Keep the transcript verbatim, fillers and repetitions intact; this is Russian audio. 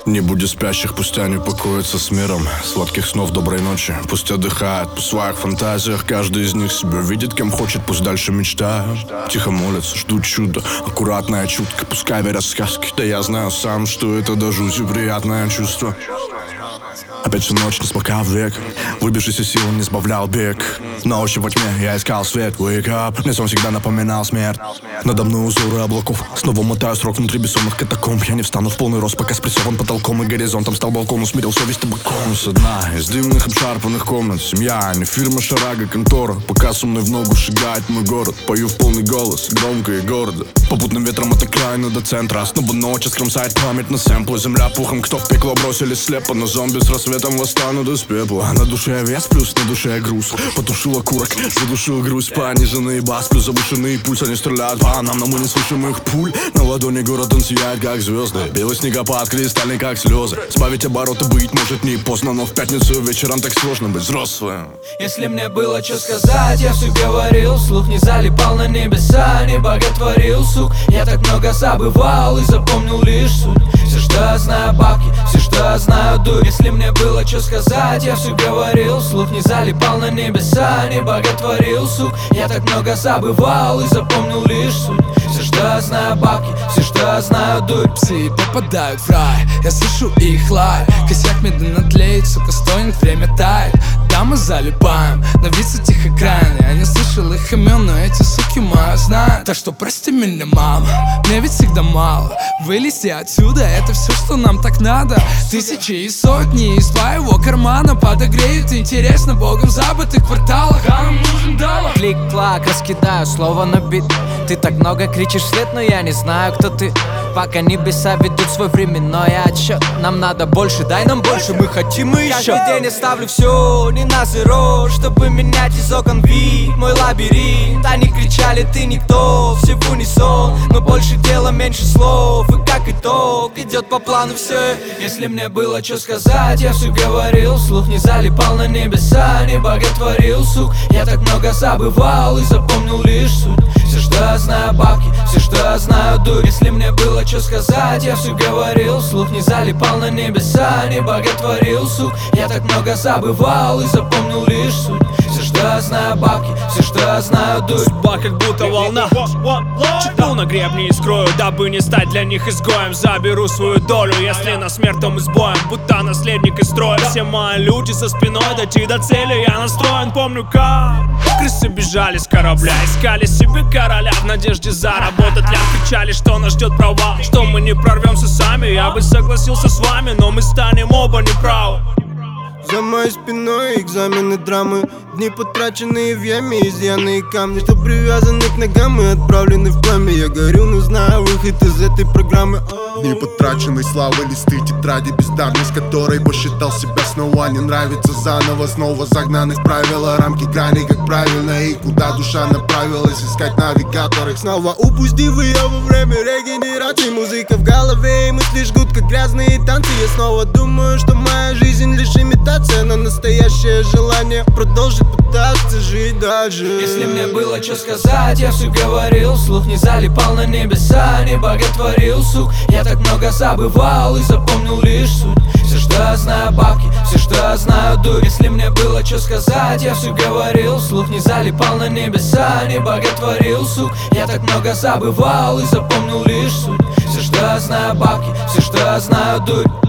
Не буди спящих, пусть они покоятся с миром. Сладких снов, доброй ночи. Пусть отдыхают по своих фантазиях. Каждый из них себя видит, кем хочет, пусть дальше мечтают. Тихо молятся, ждут чуда, аккуратная чутка. Пускай верят сказки, да я знаю сам, что это до жути приятное чувство. Опять всю ночь не смолкал век, выбившийся сил не сбавлял бег. Ночью во тьме я искал свет, wake up. Мне сон всегда напоминал смерть. Надо мной узоры облаков, снова мотаю срок внутри бессонных катакомб. Я не встану в полный рост, пока спрессован потолком и горизонтом. Стал балкон, усмирил совесть табаком. С одна из дивных обшарпанных комнат. Семья, не фирма, шарага, контора. Пока со мной в ногу шагает мой город. Пою в полный голос, громко и гордо. Попутным ветром от окраины до центра. Снова ночь скромсает память на сэмплы. Земля пухом, кто в пекло бросили слепо. Но зомби с рассветом восстанут из пепла. На душе вес, плюс на душе груз. Потушил окурок, задушил грусть. Пониженный бас, плюс завышенный пульс. Они стреляют по нам, но мы не слышим их пуль. На ладони город, он сияет, как звезды. Белый снегопад, кристальный, как слезы. Сбавить обороты, быть может не поздно. Но в пятницу вечером так сложно быть взрослым. Если мне было что сказать, я все говорил вслух. Не залипал на небеса, не боготворил сук. Я так много забывал и запомнил лишь суть. Все, что я знаю, бабки, все, что я знаю, дурь. Если мне было что сказать, я все говорил вслух. Не залипал на небеса, не боготворил сук. Я так много забывал и запомнил лишь суть. Все, что я знаю, бабки, все, что я знаю, дурь. Псы попадают в рай, я слышу их лай. Косяк медленно тлеет, сука, стонет, время тает. Да, мы залипаем на высоких экране. Я не слышал их имен, но эти суки мои знают. Так что прости меня, мама, мне ведь всегда мало. Вылезти отсюда, это все, что нам так надо. Тысячи и сотни из твоего кармана подогреют интерес на богом забытых кварталах. А нам нужен доллар. Клик-клак, раскидаю слово на бит. Ты так много кричишь вслед, но я не знаю, кто ты. Пока небеса ведут свой временной отсчет. Нам надо больше, дай нам больше, мы хотим и еще. Каждый день я ставлю все, не на зеро, чтобы менять из окон вид, мой лабиринт. Они кричали, ты никто, все в унисон. Но больше дела, меньше слов, и как итог идет по плану все. Если мне было что сказать, я все говорил вслух. Не залипал на небеса, не боготворил сук. Я так много забывал и запомнил лишь суть. Все, что я знаю, бабки, все, что я знаю, дурь. Если мне было что сказать, я все говорил вслух. Не залипал на небеса, не боготворил сук. Я так много забывал и запомнил лишь суть. Все, что я знаю, бабки, все, что я знаю, дурь. Судьба как будто волна, читал на гребне и скрою, дабы не стать для них изгоем. Заберу свою долю, если на смерть, то мы с боем, будто наследник из строя. Все мои люди за спиной, дойти до цели я настроен. Помню, как крысы бежали с корабля, искали себе короля в надежде заработать лям. Кричали, что нас ждет провал, что мы не прорвемся сами. Я бы согласился с вами, но мы станем оба неправы. За моей спиной экзамены драмы. Дни потраченные в яме, изъяны и камни. Что привязаны к ногам и отправлены в пламя. Я горю, но знаю выход из этой программы. Дни потраченной славы, листы тетради бездарность, которой посчитал себя снова. Не нравится заново, снова загнаны в правила. Рамки грани, как правильно и куда душа направилась. Искать навигаторы. Снова упустив ее во время регенерации. Музыка в голове и мысли жгут, как грязные танцы. Я снова думаю, что моя жизнь лишь имитация, но настоящее желание продолжить пытаться жить дальше. Если мне было что сказать, я все говорил вслух. Не залипал на небеса, не боготворил сук. Я так много забывал и запомнил лишь суть. Все, что я знаю, бабки, все, что я знаю, дурь. Если мне было что сказать, я все говорил вслух. Не залипал на небеса, не боготворил сук. Я так много забывал и запомнил лишь суть. Все, что я знаю, бабки, все, что я знаю, дурь.